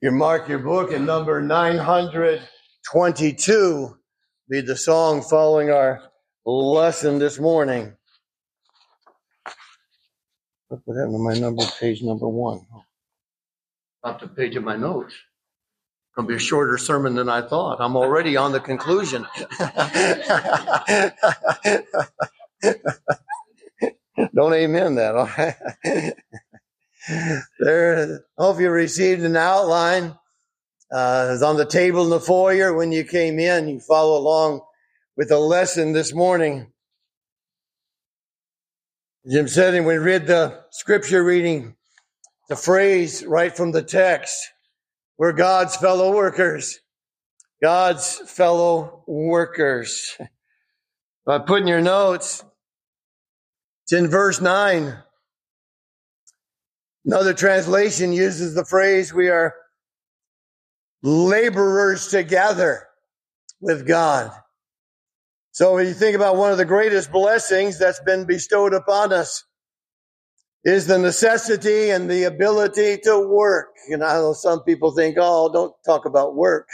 You mark your book at number 922. Be the song following our lesson this morning. Look what happened to my number, page number 1. Off the page of my notes. Going to be a shorter sermon than I thought. I'm already on the conclusion. Don't amen that, all right? There, hope you received an outline. It's on the table in the foyer when you came in. You follow along with the lesson this morning. Jim said, and we read the scripture reading, the phrase right from the text, we're God's fellow workers. God's fellow workers. By putting your notes, it's in verse 9. Another translation uses the phrase, we are laborers together with God. So when you think about one of the greatest blessings that's been bestowed upon us is the necessity and the ability to work. And I know some people think, oh, don't talk about work.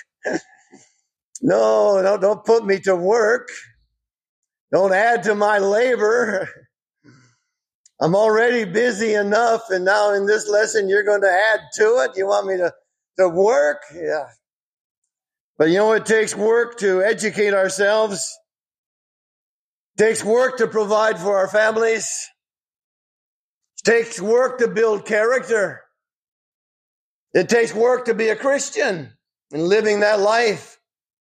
No, don't put me to work. Don't add to my labor. I'm already busy enough, and now in this lesson you're going to add to it. You want me to work? Yeah. But you know, it takes work to educate ourselves. It takes work to provide for our families. It takes work to build character. It takes work to be a Christian and living that life.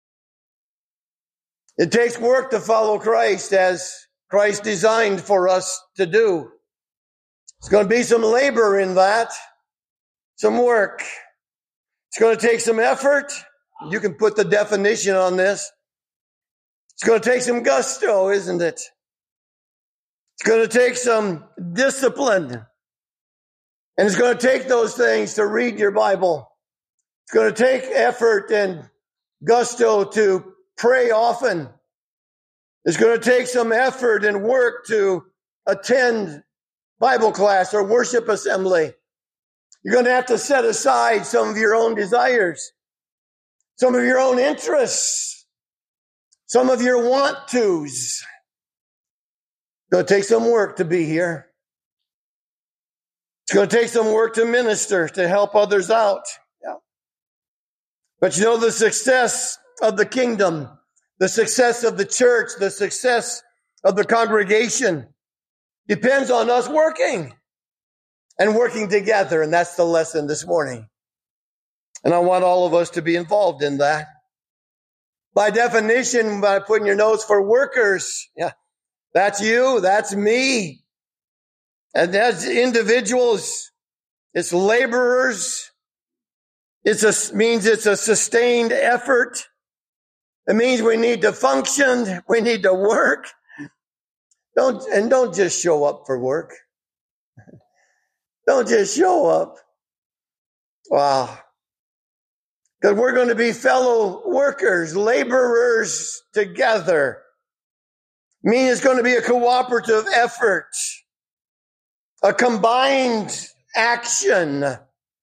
It takes work to follow Christ as Christ designed for us to do. It's going to be some labor in that, some work. It's going to take some effort. You can put the definition on this. It's going to take some gusto, isn't it? It's going to take some discipline. And it's going to take those things to read your Bible. It's going to take effort and gusto to pray often. It's going to take some effort and work to attend Bible class or worship assembly. You're going to have to set aside some of your own desires, some of your own interests, some of your want-tos. It's going to take some work to be here. It's going to take some work to minister, to help others out. Yeah. But you know, the success of the kingdom, the success of the church, the success of the congregation depends on us working and working together. And that's the lesson this morning. And I want all of us to be involved in that. By definition, by putting your notes for workers, yeah, that's you, that's me. And that's individuals, it's laborers. Means it's a sustained effort. It means we need to function, we need to work. Don't just show up for work. Don't just show up. Wow. Because we're going to be fellow workers, laborers together. Meaning it's going to be a cooperative effort, a combined action. It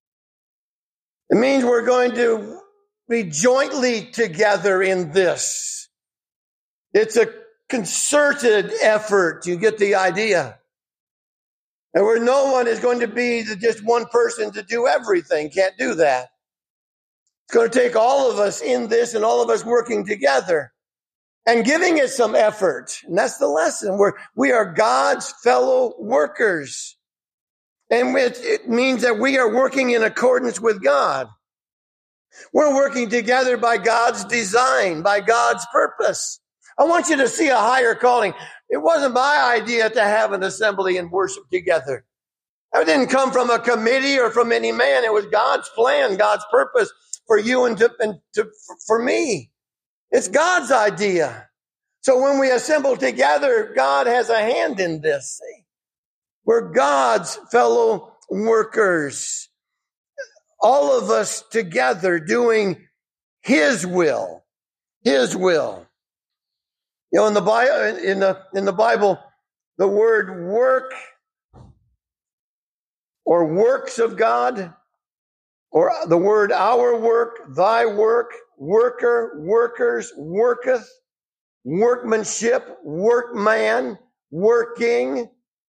means we're going to be jointly together in this. It's a concerted effort. You get the idea. And where no one is going to be just one person to do everything. Can't do that. It's going to take all of us in this and all of us working together and giving it some effort. And that's the lesson. We are God's fellow workers. And it means that we are working in accordance with God. We're working together by God's design, by God's purpose. I want you to see a higher calling. It wasn't my idea to have an assembly and worship together. It didn't come from a committee or from any man. It was God's plan, God's purpose for you and for me. It's God's idea. So when we assemble together, God has a hand in this. See? We're God's fellow workers. All of us together doing His will. His will. You know, in the Bible, the word work or works of God or the word our work, thy work, worker, workers, worketh, workmanship, workman, working.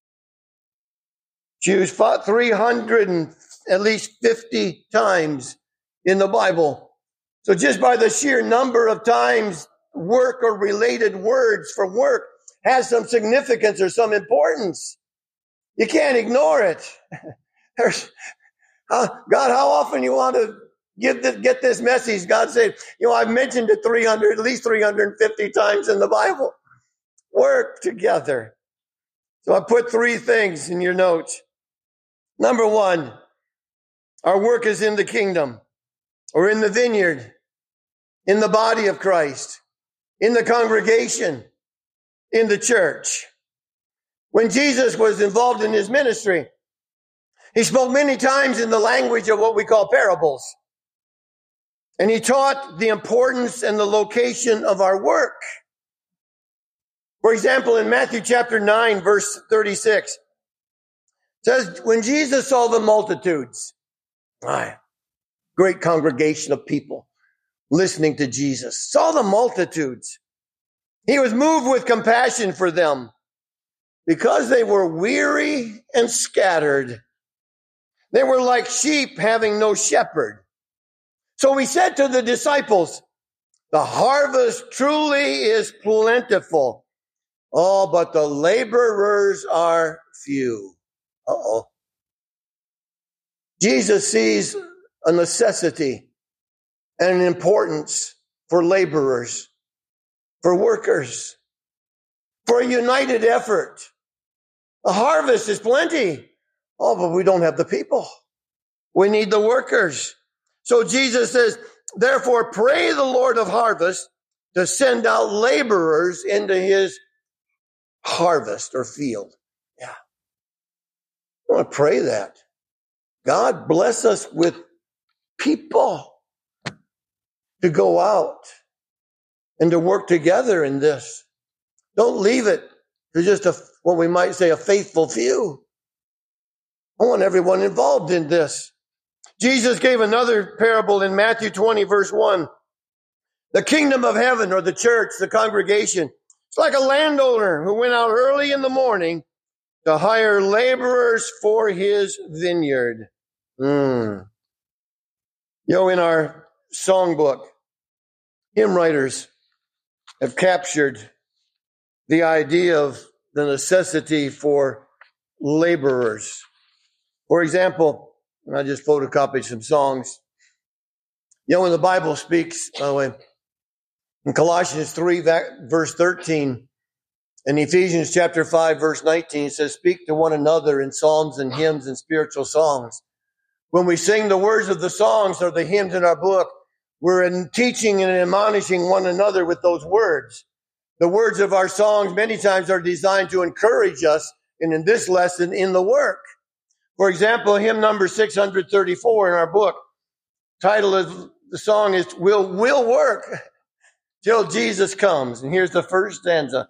Choose 300 and at least 50 times in the Bible. So just by the sheer number of times work or related words for work has some significance or some importance. You can't ignore it. God, how often you want to get this message? God said, I've mentioned it at least 350 times in the Bible. Work together. So I put 3 things in your notes. Number 1, our work is in the kingdom or in the vineyard, in the body of Christ, in the congregation, in the church. When Jesus was involved in his ministry, he spoke many times in the language of what we call parables. And he taught the importance and the location of our work. For example, in Matthew chapter 9, verse 36, it says, when Jesus saw the multitudes, great congregation of people listening to Jesus, saw the multitudes, he was moved with compassion for them because they were weary and scattered. They were like sheep having no shepherd. So he said to the disciples, the harvest truly is plentiful. Oh, but the laborers are few. Jesus sees a necessity and an importance for laborers, for workers, for a united effort. The harvest is plenty. Oh, but we don't have the people. We need the workers. So Jesus says, therefore, pray the Lord of harvest to send out laborers into his harvest or field. Yeah. I want to pray that. God bless us with people to go out and to work together in this. Don't leave it to just what we might say a faithful few. I want everyone involved in this. Jesus gave another parable in Matthew 20, verse 1. The kingdom of heaven, or the church, the congregation, it's like a landowner who went out early in the morning to hire laborers for his vineyard. In our songbook, hymn writers have captured the idea of the necessity for laborers. For example, I just photocopied some songs. When the Bible speaks, by the way, in Colossians 3, verse 13, and Ephesians chapter 5, verse 19, it says, speak to one another in psalms and hymns and spiritual songs. When we sing the words of the songs or the hymns in our book, we're teaching and admonishing one another with those words. The words of our songs many times are designed to encourage us, and in this lesson, in the work. For example, hymn number 634 in our book, title of the song is We'll Work Till Jesus Comes. And here's the first stanza.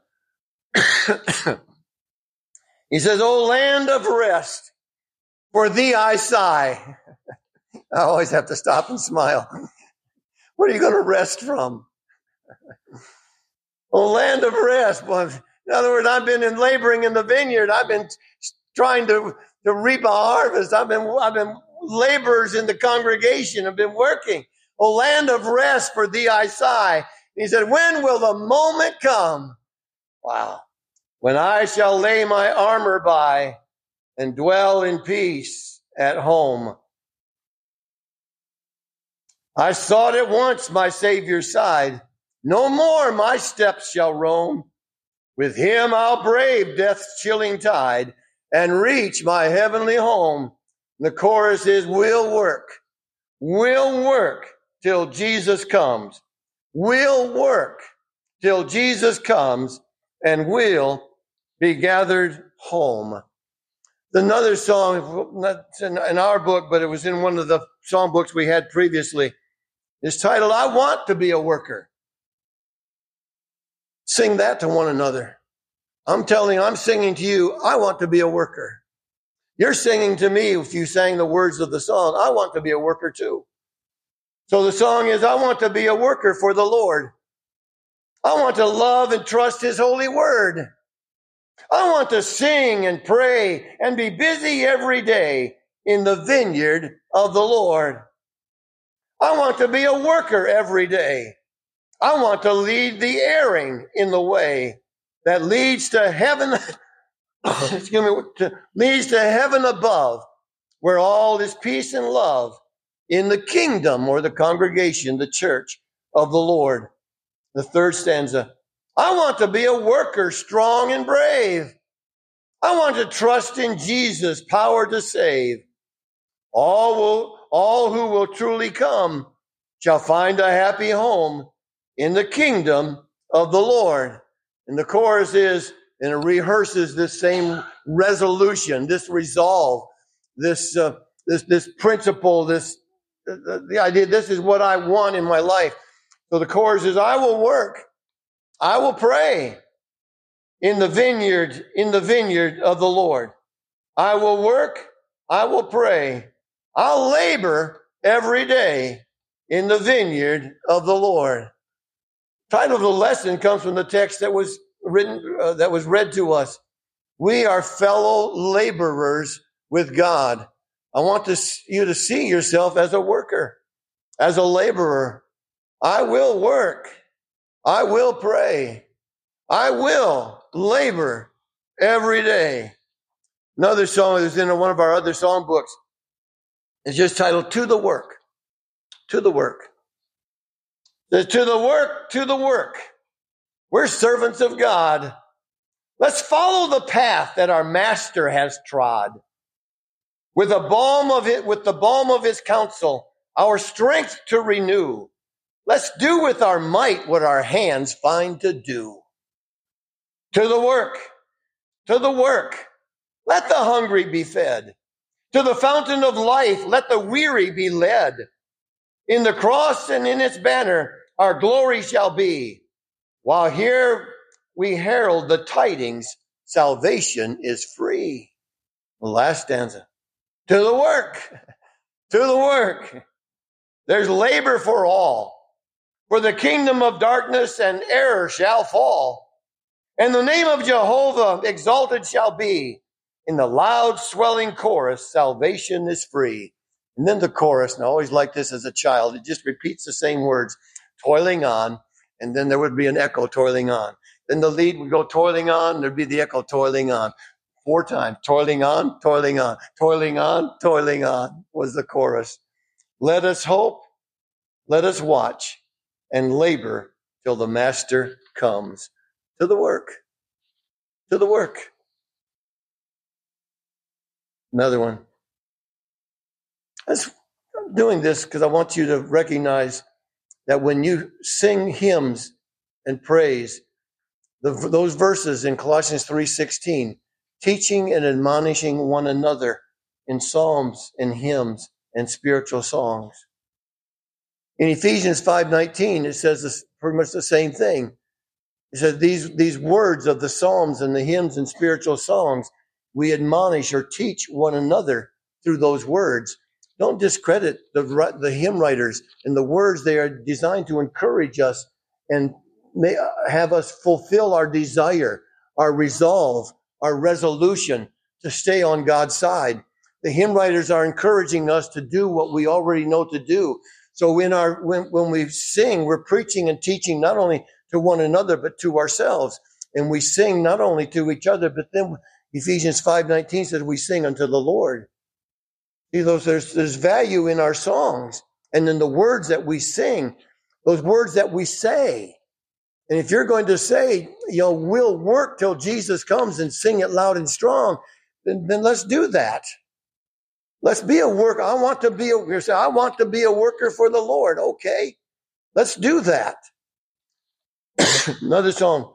He says, O land of rest, for thee I sigh. I always have to stop and smile. What are you going to rest from? O land of rest. Well, in other words, I've been laboring in the vineyard. I've been trying to reap a harvest. I've been laborers in the congregation. I've been working. O land of rest, for thee I sigh. And he said, when will the moment come? Wow. When I shall lay my armor by and dwell in peace at home. I sought at once my Savior's side. No more my steps shall roam. With him I'll brave death's chilling tide and reach my heavenly home. The chorus is, we'll work till Jesus comes. We'll work till Jesus comes, and we'll be gathered home. Another song, not in our book, but it was in one of the song books we had previously, is titled, I Want to Be a Worker. Sing that to one another. I'm singing to you, I want to be a worker. You're singing to me if you sang the words of the song. I want to be a worker too. So the song is, I want to be a worker for the Lord. I want to love and trust his holy word. I want to sing and pray and be busy every day in the vineyard of the Lord. I want to be a worker every day. I want to lead the erring in the way that leads to heaven, leads to heaven above, where all is peace and love in the kingdom or the congregation, the church of the Lord. The third stanza, I want to be a worker strong and brave. I want to trust in Jesus' power to save. All who will truly come shall find a happy home in the kingdom of the Lord. And the chorus is, and it rehearses this same resolution, this resolve, this principle, the idea, this is what I want in my life. So the chorus is, I will work, I will pray in the vineyard of the Lord. I will work, I will pray, I'll labor every day in the vineyard of the Lord. The title of the lesson comes from the text that was read to us. We are fellow laborers with God. I want you to see yourself as a worker, as a laborer. I will work. I will pray. I will labor every day. Another song that's in one of our other song books is just titled To the Work. To the Work. To the work, to the work. We're servants of God. Let's follow the path that our Master has trod. With the balm of his counsel, our strength to renew. Let's do with our might what our hands find to do. To the work, to the work. Let the hungry be fed. To the fountain of life, let the weary be led. In the cross and in its banner, our glory shall be. While here we herald the tidings, salvation is free. The last stanza. To the work, to the work. There's labor for all. For the kingdom of darkness and error shall fall. And the name of Jehovah exalted shall be. In the loud swelling chorus, salvation is free. And then the chorus, and I always liked this as a child, it just repeats the same words, toiling on, and then there would be an echo, toiling on. Then the lead would go toiling on, and there'd be the echo, toiling on. 4 times, toiling on, toiling on, toiling on, toiling on was the chorus. Let us hope, let us watch, and labor till the Master comes. To the work, to the work. Another one. I'm doing this because I want you to recognize that when you sing hymns and praise, those verses in Colossians 3:16, teaching and admonishing one another in psalms and hymns and spiritual songs. In Ephesians 5:19, it says this, pretty much the same thing. It says these words of the psalms and the hymns and spiritual songs, we admonish or teach one another through those words. Don't discredit the hymn writers and the words. They are designed to encourage us and have us fulfill our desire, our resolve, our resolution to stay on God's side. The hymn writers are encouraging us to do what we already know to do. So when we sing, we're preaching and teaching not only to one another, but to ourselves. And we sing not only to each other, but then Ephesians 5:19 says we sing unto the Lord. See, there's value in our songs and in the words that we sing, those words that we say. And if you're going to say, we'll work till Jesus comes and sing it loud and strong, then let's do that. Let's be a worker. I want to be a worker for the Lord. Okay, let's do that. Another song.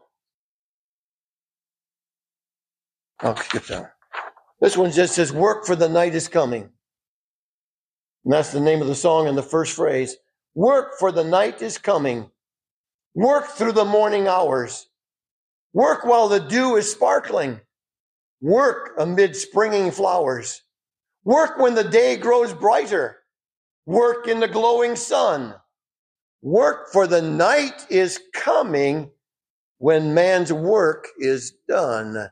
I'll skip down. This one just says, work for the night is coming. And that's the name of the song in the first phrase. Work for the night is coming. Work through the morning hours. Work while the dew is sparkling. Work amid springing flowers. Work when the day grows brighter. Work in the glowing sun. Work, for the night is coming when man's work is done.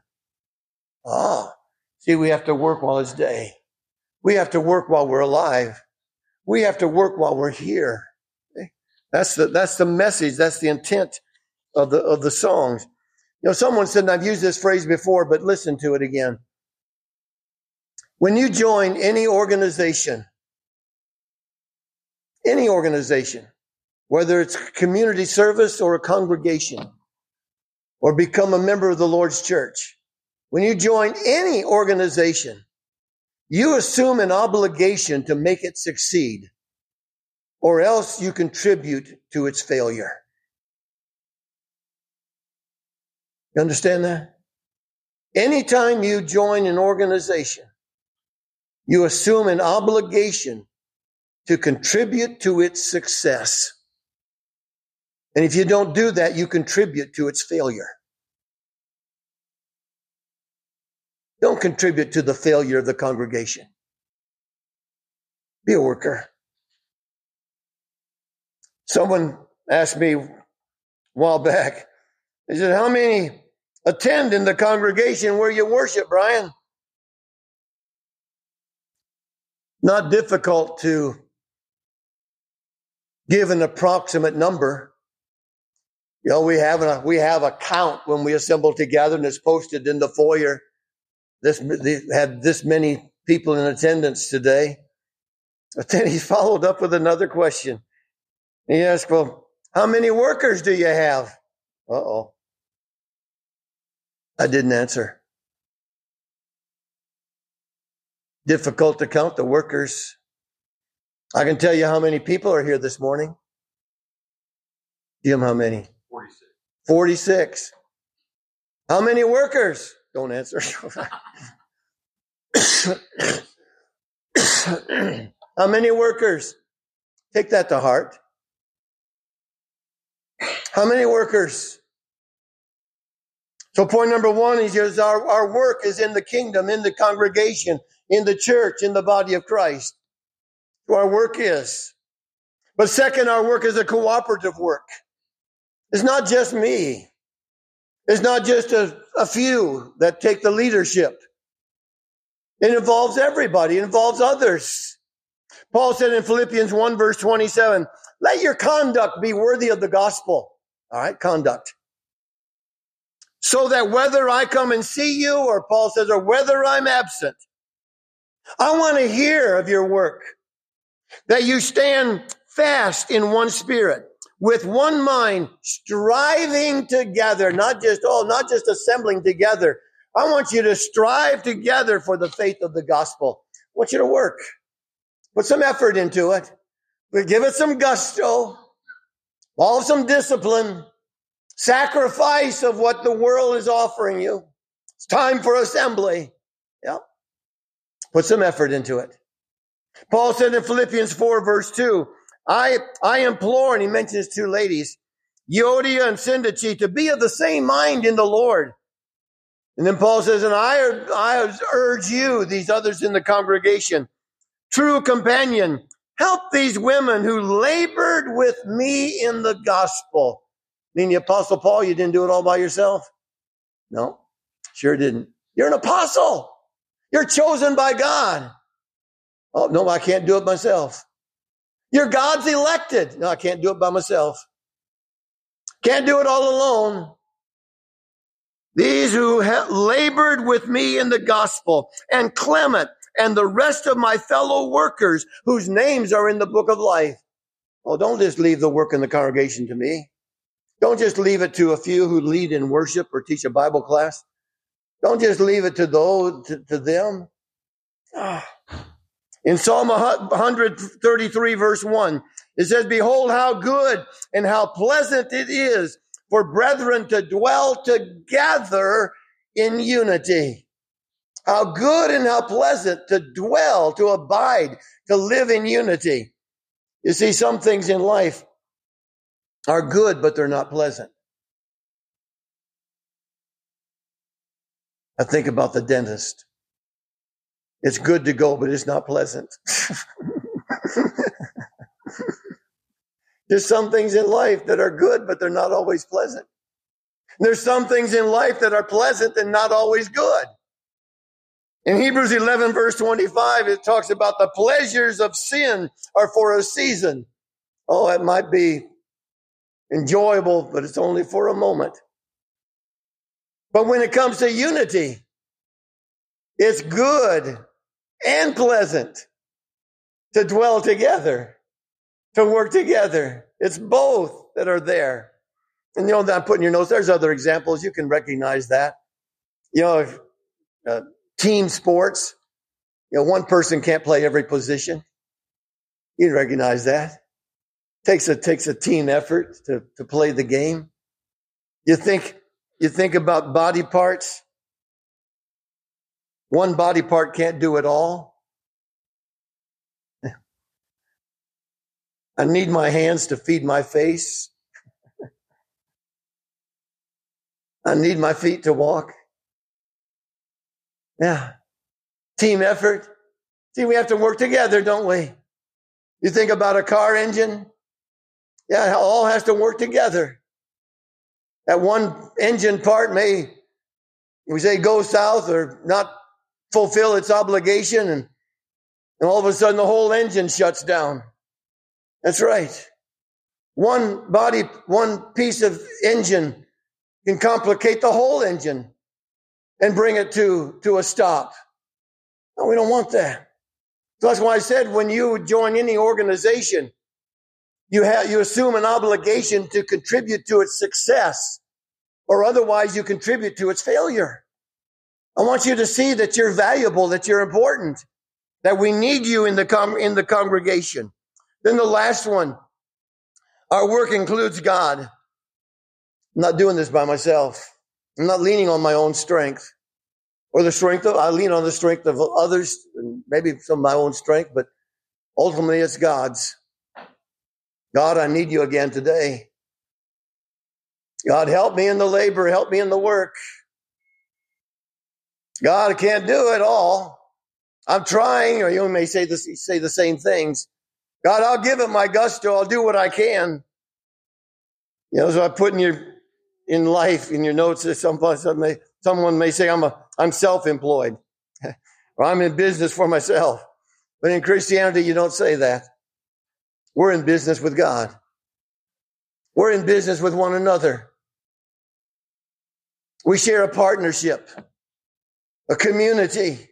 See, we have to work while it's day. We have to work while we're alive. We have to work while we're here. That's the message. That's the intent of the songs. You know, someone said, and I've used this phrase before, but listen to it again. When you join any organization, whether it's community service or a congregation, or become a member of the Lord's church, when you join any organization, you assume an obligation to make it succeed, or else you contribute to its failure. You understand that? Anytime you join an organization, you assume an obligation to contribute to its success. And if you don't do that, you contribute to its failure. Don't contribute to the failure of the congregation. Be a worker. Someone asked me a while back, they said, how many attend in the congregation where you worship, Brian? Not difficult to give an approximate number. You know, we have a count when we assemble together, and it's posted in the foyer. They had this many people in attendance today. But then he followed up with another question. He asked, well, how many workers do you have? I didn't answer. Difficult to count the workers. I can tell you how many people are here this morning. Jim, how many? 46. How many workers? Don't answer. How many workers? Take that to heart. How many workers? So point number one is our work is in the kingdom, in the congregation, in the church, in the body of Christ. So our work is. But second, our work is a cooperative work. It's not just me. It's not just a few that take the leadership. It involves everybody. It involves others. Paul said in Philippians 1 verse 27, let your conduct be worthy of the gospel. All right, conduct. So that whether I come and see you, or Paul says, or whether I'm absent, I want to hear of your work. That you stand fast in one spirit, with one mind, striving together, not just assembling together. I want you to strive together for the faith of the gospel. I want you to work. Put some effort into it. But give it some gusto. All some discipline. Sacrifice of what the world is offering you. It's time for assembly. Yeah. Put some effort into it. Paul said in Philippians 4 verse 2, I implore, and he mentions two ladies, Euodia and Syntyche, to be of the same mind in the Lord. And then Paul says, and I urge you, these others in the congregation, true companion, help these women who labored with me in the gospel. I mean, the Apostle Paul, you didn't do it all by yourself? No, sure didn't. You're an apostle. You're chosen by God. Oh, no, I can't do it myself. You're God's elected. No, I can't do it by myself. Can't do it all alone. These who labored with me in the gospel, and Clement and the rest of my fellow workers whose names are in the book of life. Oh, don't just leave the work in the congregation to me. Don't just leave it to a few who lead in worship or teach a Bible class. Don't just leave it to them. In Psalm 133 verse 1, it says, behold how good and how pleasant it is for brethren to dwell together in unity. How good and how pleasant to dwell, to abide, to live in unity. You see, some things in life are good, but they're not pleasant. I think about the dentist. It's good to go, but it's not pleasant. There's some things in life that are good, but they're not always pleasant. There's some things in life that are pleasant and not always good. In Hebrews 11, verse 25, it talks about the pleasures of sin are for a season. Oh, it might be enjoyable, but it's only for a moment. But when it comes to unity, it's good and pleasant to dwell together, to work together. It's both that are there. And you know, I'm putting your notes. There's other examples. You can recognize that. You know, team sports. You know, one person can't play every position. You recognize that. Takes a team effort to play the game. You think about body parts. One body part can't do it all. I need my hands to feed my face. I need my feet to walk. Yeah. Team effort. See, we have to work together, don't we? You think about a car engine. Yeah, it all has to work together. That one engine part may, we say, go south or not fulfill its obligation, and all of a sudden the whole engine shuts down. That's right. One piece of engine can complicate the whole engine and bring it to a stop. No, we don't want that. So that's why I said when you join any organization, you assume an obligation to contribute to its success, or otherwise you contribute to its failure. I want you to see that you're valuable, that you're important, that we need you in the congregation. Then the last one, our work includes God. I'm not doing this by myself. I'm not leaning on my own strength or I lean on the strength of others, and maybe some of my own strength, but ultimately it's God's. God, I need you again today. God, help me in the labor, help me in the work. God, I can't do it all. I'm trying, or you may say the same things. God, I'll give it my gusto. I'll do what I can. You know, so I put in life, in your notes, someone may say I'm self-employed, or I'm in business for myself. But in Christianity, you don't say that. We're in business with God. We're in business with one another. We share a partnership, a community.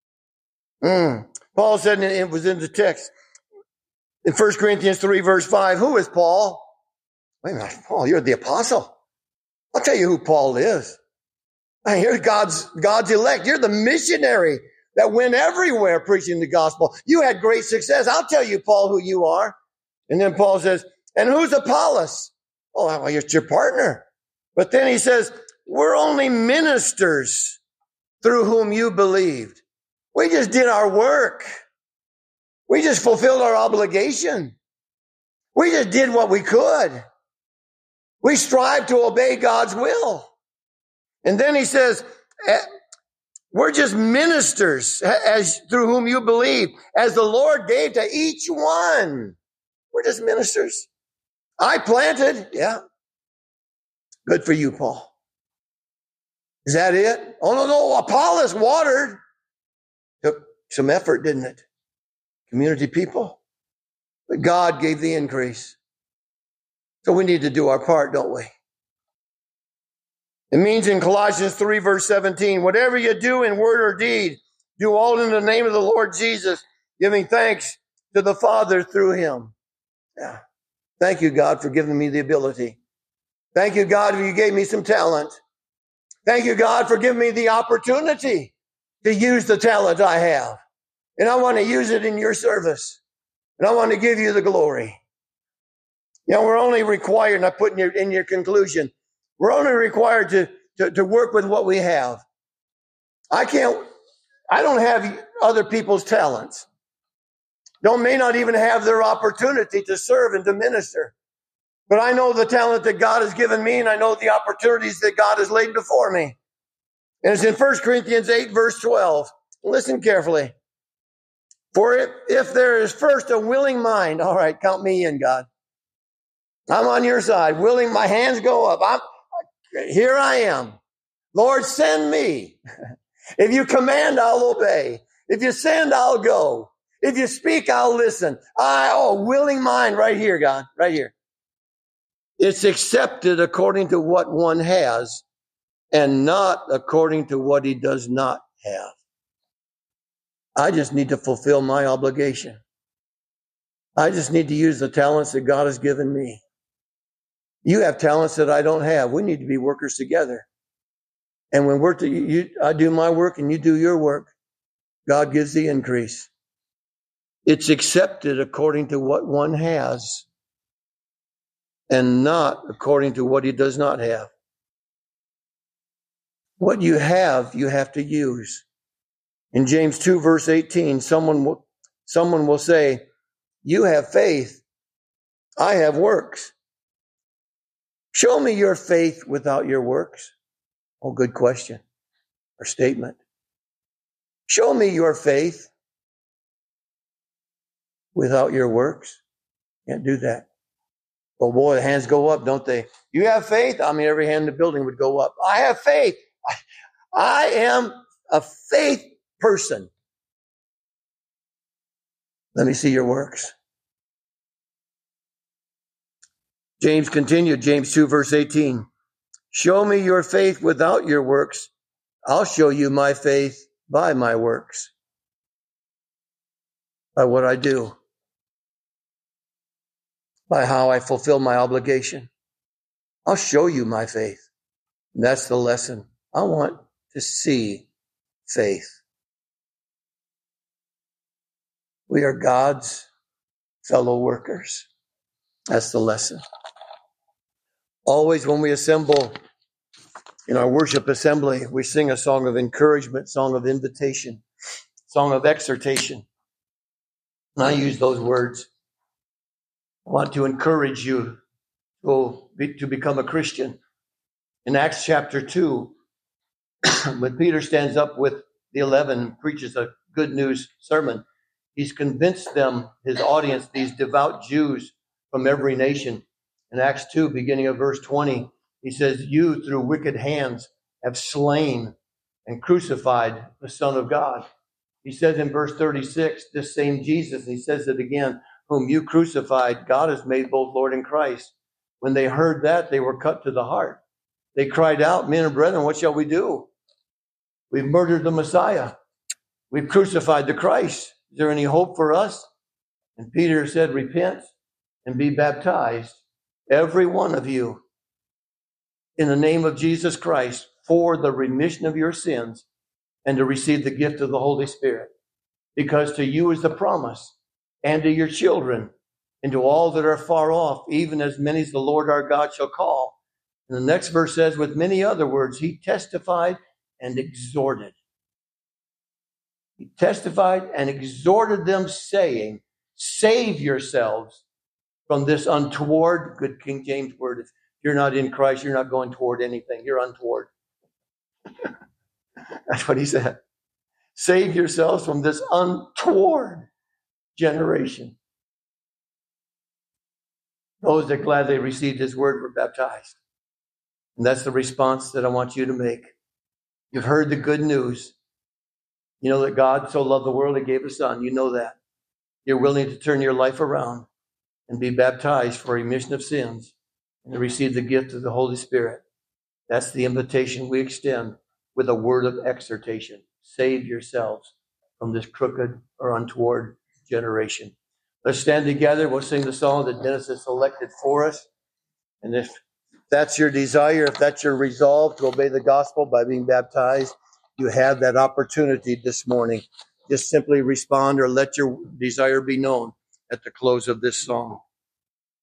Paul said, it was in the text, in 1 Corinthians 3, verse 5, who is Paul? Wait a minute, Paul, you're the apostle. I'll tell you who Paul is. You're God's elect. You're the missionary that went everywhere preaching the gospel. You had great success. I'll tell you, Paul, who you are. And then Paul says, and who's Apollos? Oh, well, it's your partner. But then he says, we're only ministers through whom you believed. We just did our work. We just fulfilled our obligation. We just did what we could. We strive to obey God's will. And then he says, we're just ministers as through whom you believe, as the Lord gave to each one. We're just ministers. I planted. Yeah. Good for you, Paul. Is that it? Oh, no. Apollos watered. Took some effort, didn't it? Community people. But God gave the increase. So we need to do our part, don't we? It means in Colossians 3, verse 17, whatever you do in word or deed, do all in the name of the Lord Jesus, giving thanks to the Father through him. Yeah. Thank you, God, for giving me the ability. Thank you, God, you gave me some talent. Thank you, God, for giving me the opportunity to use the talent I have. And I want to use it in your service. And I want to give you the glory. You know, we're only required, and I put in your conclusion, we're only required to work with what we have. I don't have other people's talents. May not even have their opportunity to serve and to minister. But I know the talent that God has given me, and I know the opportunities that God has laid before me. And it's in 1 Corinthians 8, verse 12. Listen carefully. For if there is first a willing mind, all right, count me in, God. I'm on your side. Willing, my hands go up. Here I am. Lord, send me. If you command, I'll obey. If you send, I'll go. If you speak, I'll listen. Willing mind right here, God, right here. It's accepted according to what one has and not according to what he does not have. I just need to fulfill my obligation. I just need to use the talents that God has given me. You have talents that I don't have. We need to be workers together. And when I do my work and you do your work, God gives the increase. It's accepted according to what one has and not according to what he does not have. What you have to use. In James 2, verse 18, someone will say, you have faith, I have works. Show me your faith without your works. Oh, good question or statement. Show me your faith without your works. Can't do that. Oh boy, the hands go up, don't they? You have faith? I mean, every hand in the building would go up. I have faith. I am a faith person. Let me see your works. James continued, James 2, verse 18. Show me your faith without your works. I'll show you my faith by my works. By what I do. By how I fulfill my obligation. I'll show you my faith. And that's the lesson. I want to see faith. We are God's fellow workers. That's the lesson. Always when we assemble in our worship assembly, we sing a song of encouragement, song of invitation, song of exhortation. And I use those words. I want to encourage you to become a Christian. In Acts chapter 2, when Peter stands up with the 11 and preaches a good news sermon, he's convinced them, his audience, these devout Jews from every nation. In Acts 2, beginning of verse 20, he says, you through wicked hands have slain and crucified the Son of God. He says in verse 36, this same Jesus, he says it again, whom you crucified, God has made both Lord and Christ. When they heard that, they were cut to the heart. They cried out, men and brethren, what shall we do? We've murdered the Messiah. We've crucified the Christ. Is there any hope for us? And Peter said, repent and be baptized, every one of you, in the name of Jesus Christ, for the remission of your sins and to receive the gift of the Holy Spirit. Because to you is the promise, and to your children, and to all that are far off, even as many as the Lord our God shall call. And the next verse says, with many other words, he testified and exhorted. He testified and exhorted them, saying, save yourselves from this untoward, good King James word. If you're not in Christ, you're not going toward anything. You're untoward. That's what he said. Save yourselves from this untoward generation. Those that gladly received his word were baptized. And that's the response that I want you to make. You've heard the good news. You know that God so loved the world, he gave his son. You know that. You're willing to turn your life around and be baptized for remission of sins and to receive the gift of the Holy Spirit. That's the invitation we extend with a word of exhortation. Save yourselves from this crooked or untoward generation. Let's stand together. We'll sing the song that Dennis has selected for us. And if that's your desire, if that's your resolve to obey the gospel by being baptized, you have that opportunity this morning. Just simply respond or let your desire be known at the close of this song.